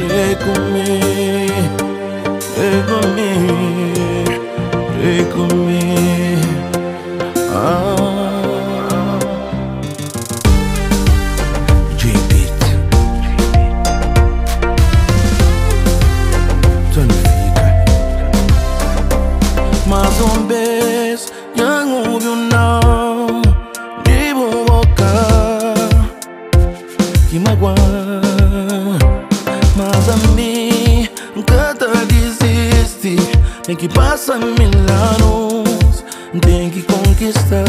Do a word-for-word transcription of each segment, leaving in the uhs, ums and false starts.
Vem comigo, vem comigo, vem comigo. Ah, J-Beat Tonifica. Mais um beijo, já não ouviu não. De boca que magoa. Mas a mim nunca desiste. Tem que passar mil anos, tem que conquistar.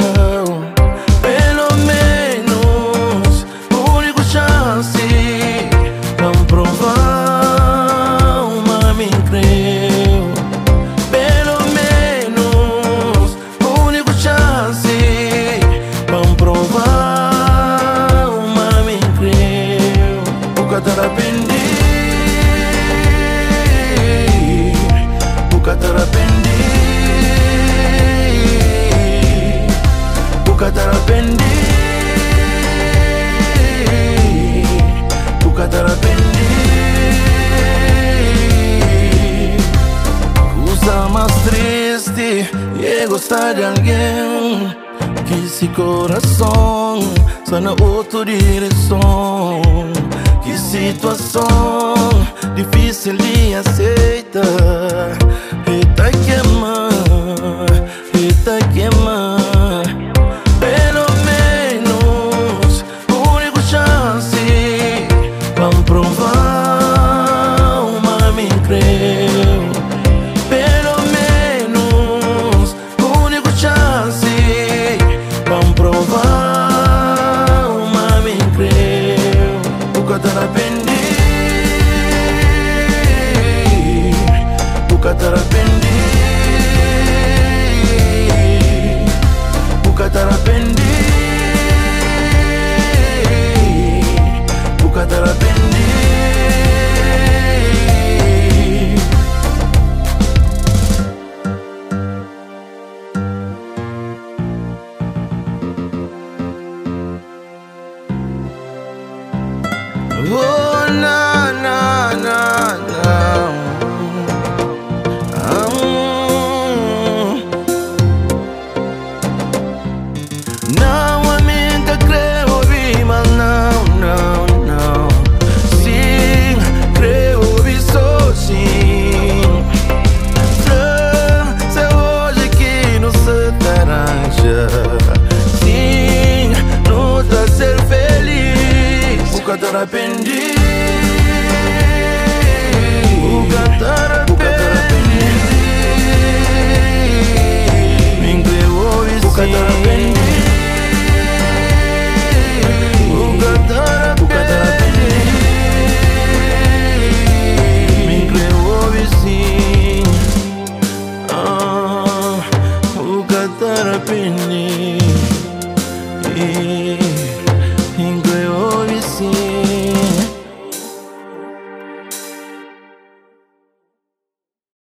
Pelo menos a única chance pra provar, mami, creu. Pelo menos a única chance pra provar, mami, creu. Nunca te arrependi. Nunca te arrependi, nunca te arrependi, nunca te arrependi. Cosa más triste é gostar de alguém que esse coração está na outra direção. Que situação difícil de aceitar. Eita queima, eita queima. Pelo menos a única chance pra provar, mami, creu. Pelo menos a única chance pra provar, mami, creu. Nunca te arrependi, nunca te arrependi, nunca te arrependi, nunca te arrependi. Oh, na, na, na, na. Não, a mim que creio ouvir, mas não, não, não. Sim, creio ouvir sozinho. Se hoje que não se arranja. Sim, não tá ser feliz. Nunca te arrependi,